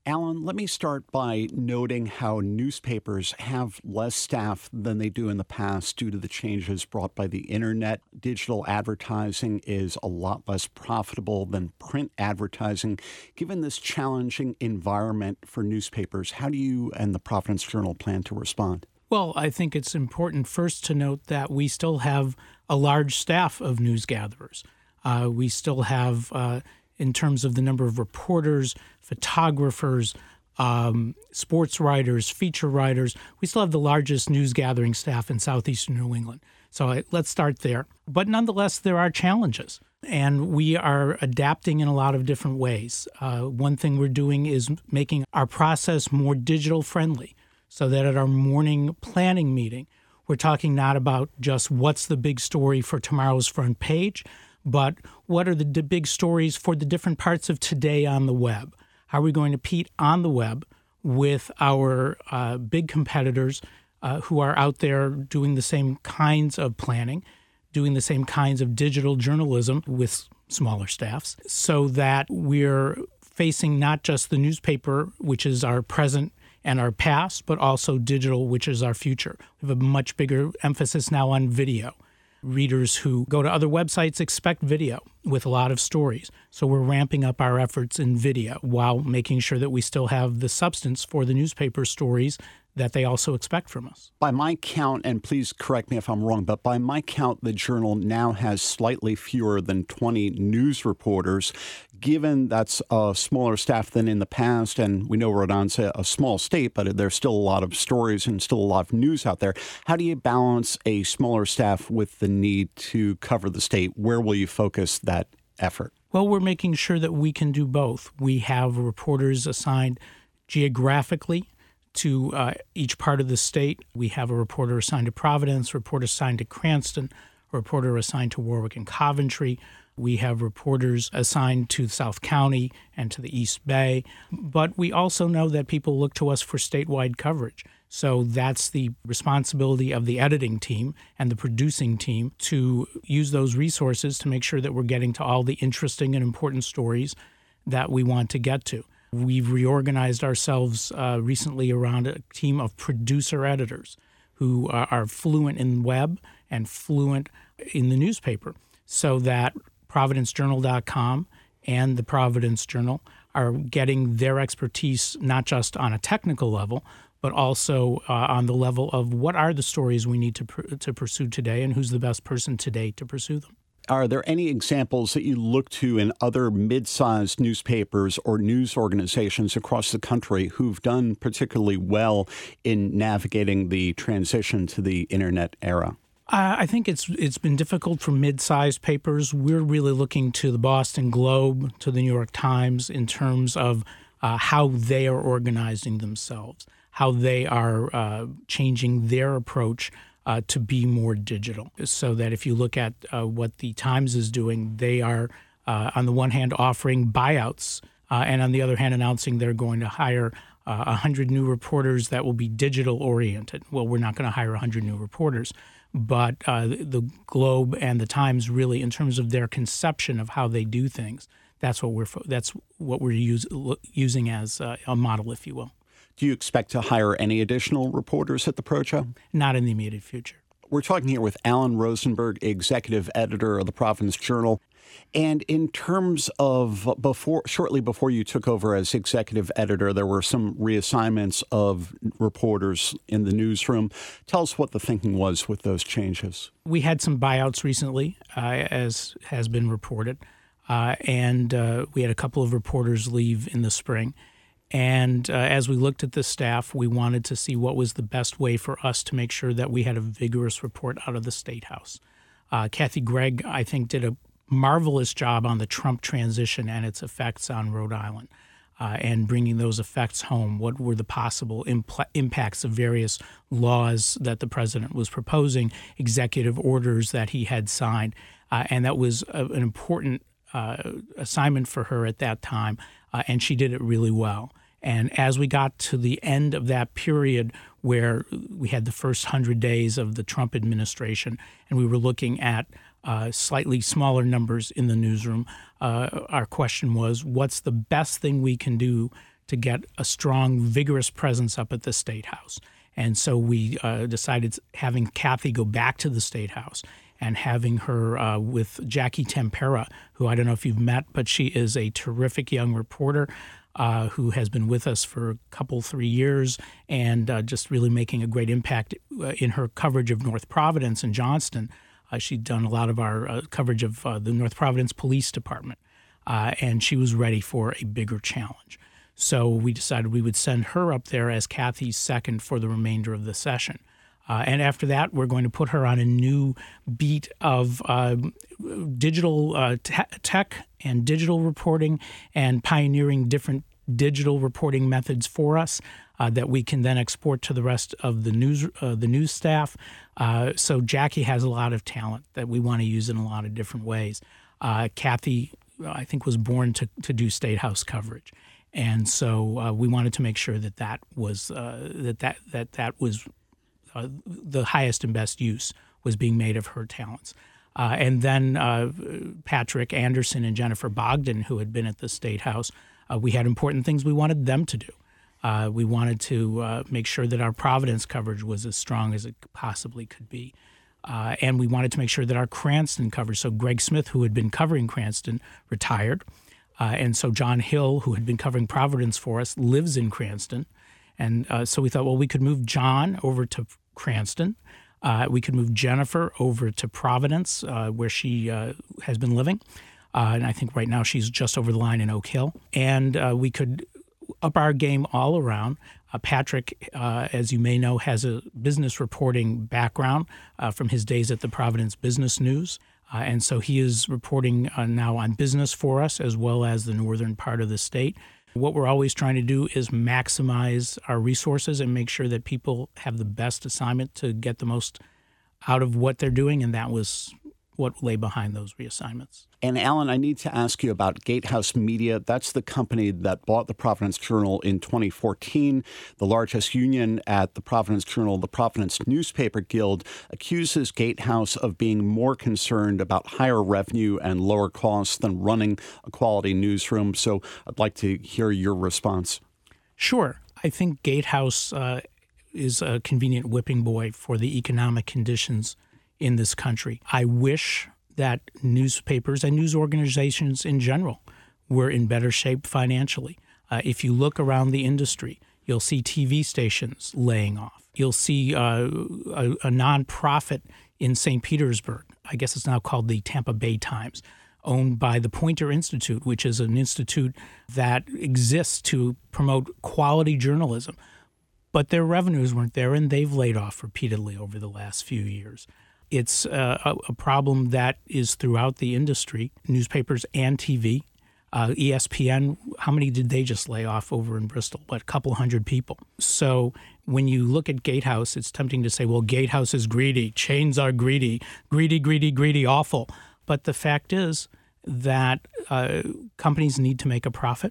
Alan, let me start by noting how newspapers have less staff than they do in the past due to the changes brought by the internet. Digital advertising is a lot less profitable than print advertising. Given this challenging environment for newspapers, how do you and the Providence Journal plan to respond? Well, I think it's important first to note that we still have a large staff of news gatherers. We still have, in terms of the number of reporters, photographers, sports writers, feature writers, we still have the largest news gathering staff in southeastern New England. So let's start there. But nonetheless, there are challenges, and we are adapting in a lot of different ways. One thing we're doing is making our process more digital friendly, so that at our morning planning meeting, we're talking not about just what's the big story for tomorrow's front page, but what are the big stories for the different parts of today on the web? How are we going to compete on the web with our big competitors who are out there doing the same kinds of planning, doing the same kinds of digital journalism with smaller staffs, so that we're facing not just the newspaper, which is our present and our past, but also digital, which is our future. We have a much bigger emphasis now on video. Readers who go to other websites expect video with a lot of stories. So we're ramping up our efforts in video while making sure that we still have the substance for the newspaper stories that they also expect from us. By my count, and please correct me if I'm wrong, but by my count, the Journal now has slightly fewer than 20 news reporters. Given that's a smaller staff than in the past, and we know Rhode Island's a small state, but there's still a lot of stories and still a lot of news out there. How do you balance a smaller staff with the need to cover the state? Where will you focus that effort? Well, we're making sure that we can do both. We have reporters assigned geographically to each part of the state. We have a reporter assigned to Providence, a reporter assigned to Cranston, a reporter assigned to Warwick and Coventry. We have reporters assigned to South County and to the East Bay. But we also know that people look to us for statewide coverage. So that's the responsibility of the editing team and the producing team to use those resources to make sure that we're getting to all the interesting and important stories that we want to get to. We've reorganized ourselves recently around a team of producer editors who are fluent in web and fluent in the newspaper, so that ProvidenceJournal.com and the Providence Journal are getting their expertise not just on a technical level, but also on the level of what are the stories we need to pursue today and who's the best person today to pursue them. Are there any examples that you look to in other mid-sized newspapers or news organizations across the country who've done particularly well in navigating the transition to the internet era? I think it's been difficult for mid-sized papers. We're really looking to the Boston Globe, to the New York Times in terms of how they are organizing themselves, how they are changing their approach to be more digital. So that if you look at what the Times is doing, they are, on the one hand, offering buyouts, and on the other hand, announcing they're going to hire 100 new reporters that will be digital-oriented. Well, we're not going to hire 100 new reporters, but the Globe and the Times really, in terms of their conception of how they do things, that's what we're using as a model, if you will. Do you expect to hire any additional reporters at the Projo? Not in the immediate future. We're talking here with Alan Rosenberg, executive editor of the Providence Journal. And in terms of shortly before you took over as executive editor, there were some reassignments of reporters in the newsroom. Tell us what the thinking was with those changes. We had some buyouts recently, as has been reported, and we had a couple of reporters leave in the spring. And as we looked at the staff, we wanted to see what was the best way for us to make sure that we had a vigorous report out of the State House. Kathy Gregg, I think, did a marvelous job on the Trump transition and its effects on Rhode Island, and bringing those effects home. What were the possible impacts of various laws that the president was proposing, executive orders that he had signed, and that was an important assignment for her at that time, and she did it really well. And as we got to the end of that period where we had the first 100 days of the Trump administration and we were looking at slightly smaller numbers in the newsroom, our question was, what's the best thing we can do to get a strong, vigorous presence up at the State House. And so we decided having Kathy go back to the State House and having her with Jackie Tempera, who I don't know if you've met, but she is a terrific young reporter who has been with us for a couple, 3 years and just really making a great impact in her coverage of North Providence and Johnston. She'd done a lot of our coverage of the North Providence Police Department, and she was ready for a bigger challenge. So we decided we would send her up there as Kathy's second for the remainder of the session. And after that, we're going to put her on a new beat of digital tech and digital reporting and pioneering different digital reporting methods for us that we can then export to the rest of the news staff. So Jackie has a lot of talent that we want to use in a lot of different ways. Kathy, I think, was born to do State House coverage. And so we wanted to make sure that was that was the highest and best use was being made of her talents. And then Patrick Anderson and Jennifer Bogdan, who had been at the State House, we had important things we wanted them to do. We wanted to make sure that our Providence coverage was as strong as it possibly could be. And we wanted to make sure that our Cranston coverage, so Greg Smith, who had been covering Cranston, retired. And so John Hill, who had been covering Providence for us, lives in Cranston. And so we thought, well, we could move John over to Cranston. We could move Jennifer over to Providence, where she has been living. And I think right now she's just over the line in Oak Hill. And we could up our game all around. Patrick, as you may know, has a business reporting background from his days at the Providence Business News. And so he is reporting now on business for us as well as the northern part of the state. What we're always trying to do is maximize our resources and make sure that people have the best assignment to get the most out of what they're doing, and that was what lay behind those reassignments. And Alan, I need to ask you about Gatehouse Media. That's the company that bought the Providence Journal in 2014. The largest union at the Providence Journal, the Providence Newspaper Guild, accuses Gatehouse of being more concerned about higher revenue and lower costs than running a quality newsroom. So I'd like to hear your response. Sure. I think Gatehouse is a convenient whipping boy for the economic conditions in this country. I wish that newspapers and news organizations in general were in better shape financially. If you look around the industry, you'll see TV stations laying off. You'll see a nonprofit in St. Petersburg, I guess it's now called the Tampa Bay Times, owned by the Poynter Institute, which is an institute that exists to promote quality journalism. But their revenues weren't there, and they've laid off repeatedly over the last few years. It's a problem that is throughout the industry, newspapers and TV. ESPN, how many did they just lay off over in Bristol? A couple hundred people. So when you look at Gatehouse, it's tempting to say, well, Gatehouse is greedy. Chains are greedy. Greedy, greedy, greedy, awful. But the fact is that companies need to make a profit.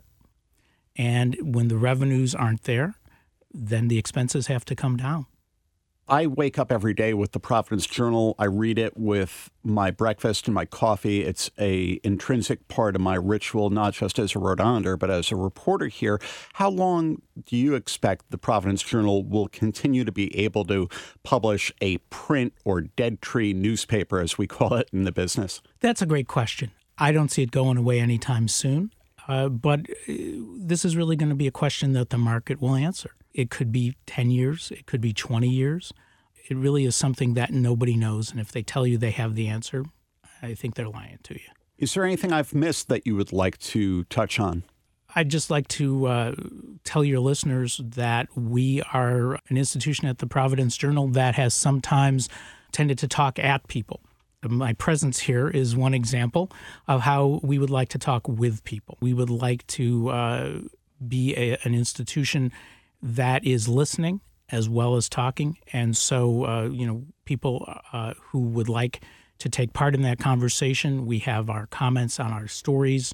And when the revenues aren't there, then the expenses have to come down. I wake up every day with the Providence Journal. I read it with my breakfast and my coffee. It's an intrinsic part of my ritual, not just as a Rhode Islander, but as a reporter here. How long do you expect the Providence Journal will continue to be able to publish a print or dead tree newspaper, as we call it in the business? That's a great question. I don't see it going away anytime soon, but this is really going to be a question that the market will answer. It could be 10 years. It could be 20 years. It really is something that nobody knows. And if they tell you they have the answer, I think they're lying to you. Is there anything I've missed that you would like to touch on? I'd just like to tell your listeners that we are an institution at the Providence Journal that has sometimes tended to talk at people. My presence here is one example of how we would like to talk with people. We would like to be an institution that is listening as well as talking. And so, people who would like to take part in that conversation, we have our comments on our stories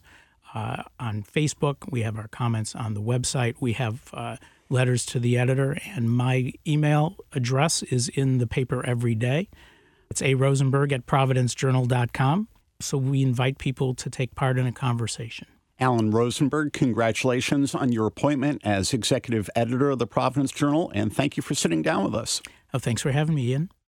on Facebook. We have our comments on the website. We have letters to the editor. And my email address is in the paper every day. It's arosenberg@providencejournal.com. So we invite people to take part in a conversation. Alan Rosenberg, congratulations on your appointment as executive editor of the Providence Journal, and thank you for sitting down with us. Thanks for having me, Ian.